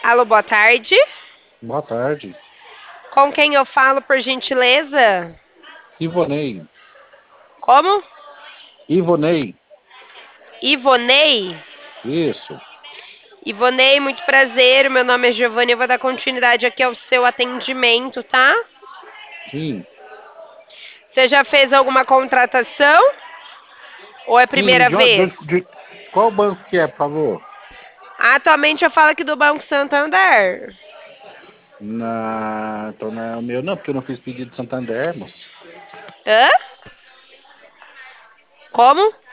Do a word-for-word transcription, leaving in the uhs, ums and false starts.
Alô, boa tarde. Boa tarde. Com quem eu falo, por gentileza? Ivonei. Como? Ivonei. Ivonei? Isso. Ivonei, muito prazer. Meu nome é Giovanni. Eu vou dar continuidade aqui ao seu atendimento, tá? Sim. Você já fez alguma contratação? Ou é a Sim. primeira De, onde- vez? de, de- qual banco que é, por favor? Atualmente eu falo aqui do Banco Santander. Na... Então não é o meu, não, porque eu não fiz pedido de Santander, moço. Hã? Como?